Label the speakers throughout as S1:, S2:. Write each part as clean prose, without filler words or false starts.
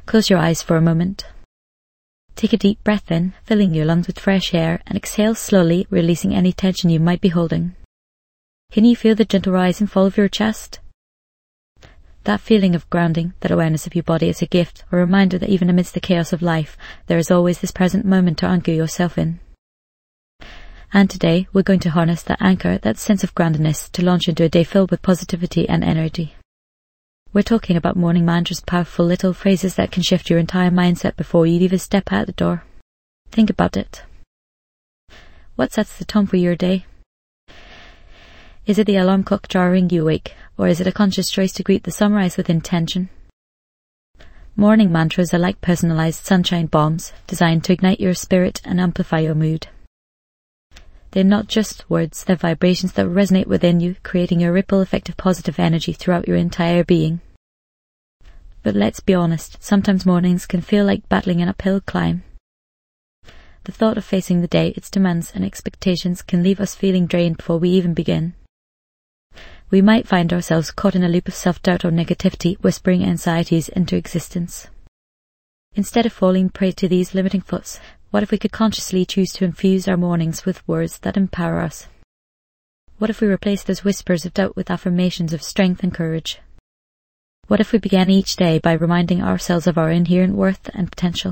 S1: Close your eyes for a moment. Take a deep breath in, filling your lungs with fresh air, and exhale slowly, releasing any tension you might be holding. Can you feel the gentle rise and fall of your chest? That feeling of grounding, that awareness of your body as a gift, a reminder that even amidst the chaos of life, there is always this present moment to anchor yourself in. And today, we're going to harness that anchor, that sense of groundedness, to launch into a day filled with positivity and energy. We're talking about morning mantras, powerful little phrases that can shift your entire mindset before you even step out the door. Think about it. What sets the tone for your day? Is it the alarm clock jarring you awake, or is it a conscious choice to greet the sunrise with intention? Morning mantras are like personalized sunshine bombs, designed to ignite your spirit and amplify your mood. They're not just words, they're vibrations that resonate within you, creating a ripple effect of positive energy throughout your entire being. But let's be honest, sometimes mornings can feel like battling an uphill climb. The thought of facing the day, its demands and expectations can leave us feeling drained before we even begin. We might find ourselves caught in a loop of self-doubt or negativity, whispering anxieties into existence. Instead of falling prey to these limiting thoughts, what if we could consciously choose to infuse our mornings with words that empower us? What if we replace those whispers of doubt with affirmations of strength and courage? What if we began each day by reminding ourselves of our inherent worth and potential?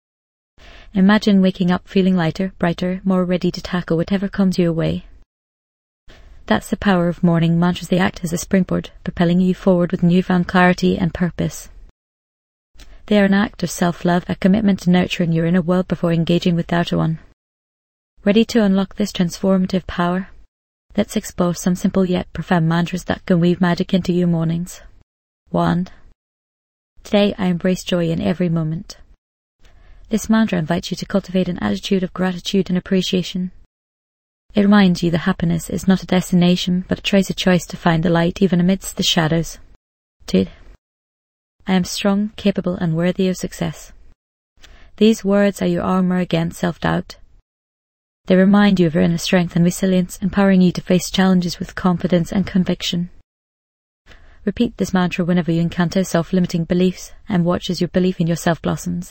S1: Imagine waking up feeling lighter, brighter, more ready to tackle whatever comes your way. That's the power of morning mantras. They act as a springboard, propelling you forward with newfound clarity and purpose. They are an act of self-love, a commitment to nurturing your inner world before engaging with the outer one. Ready to unlock this transformative power? Let's explore some simple yet profound mantras that can weave magic into your mornings. 1. Today I embrace joy in every moment. This mantra invites you to cultivate an attitude of gratitude and appreciation. It reminds you that happiness is not a destination, but a choice to find the light even amidst the shadows. 2. I am strong, capable, and worthy of success. These words are your armor against self-doubt. They remind you of your inner strength and resilience, empowering you to face challenges with confidence and conviction. Repeat this mantra whenever you encounter self-limiting beliefs, and watch as your belief in yourself blossoms.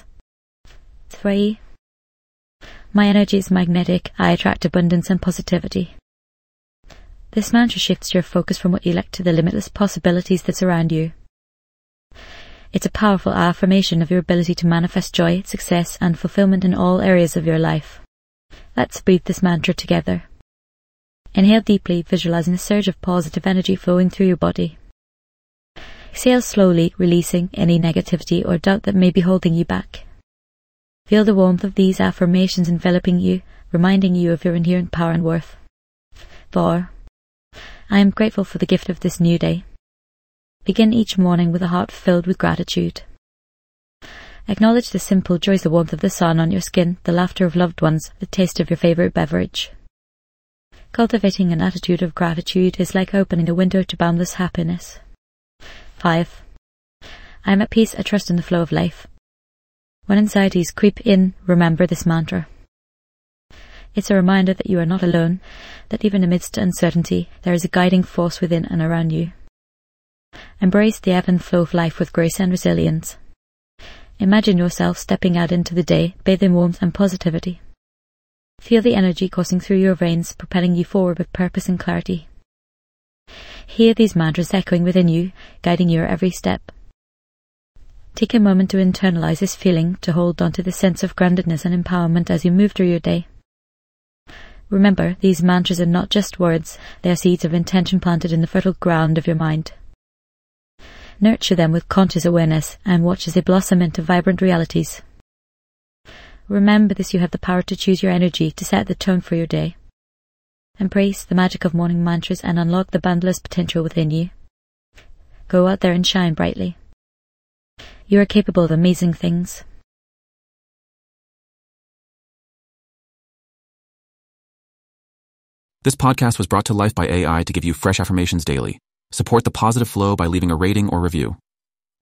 S1: 3. My energy is magnetic. I attract abundance and positivity. This mantra shifts your focus from what you lack to the limitless possibilities that surround you. It's a powerful affirmation of your ability to manifest joy, success, and fulfillment in all areas of your life. Let's breathe this mantra together. Inhale deeply, visualizing a surge of positive energy flowing through your body. Exhale slowly, releasing any negativity or doubt that may be holding you back. Feel the warmth of these affirmations enveloping you, reminding you of your inherent power and worth. 4. I am grateful for the gift of this new day. Begin each morning with a heart filled with gratitude. Acknowledge the simple joys, the warmth of the sun on your skin, the laughter of loved ones, the taste of your favorite beverage. Cultivating an attitude of gratitude is like opening a window to boundless happiness. 5. I am at peace. I trust in the flow of life. When anxieties creep in, remember this mantra. It's a reminder that you are not alone, that even amidst uncertainty, there is a guiding force within and around you. Embrace the ebb and flow of life with grace and resilience. Imagine yourself stepping out into the day, bathed in warmth and positivity. Feel the energy coursing through your veins, propelling you forward with purpose and clarity. Hear these mantras echoing within you, guiding your every step. Take a moment to internalize this feeling, to hold on to the sense of groundedness and empowerment as you move through your day. Remember, these mantras are not just words, they are seeds of intention planted in the fertile ground of your mind. Nurture them with conscious awareness and watch as they blossom into vibrant realities. Remember this: you have the power to choose your energy to set the tone for your day. Embrace the magic of morning mantras and unlock the boundless potential within you. Go out there and shine brightly. You are capable of amazing things.
S2: This podcast was brought to life by AI to give you fresh affirmations daily. Support the positive flow by leaving a rating or review.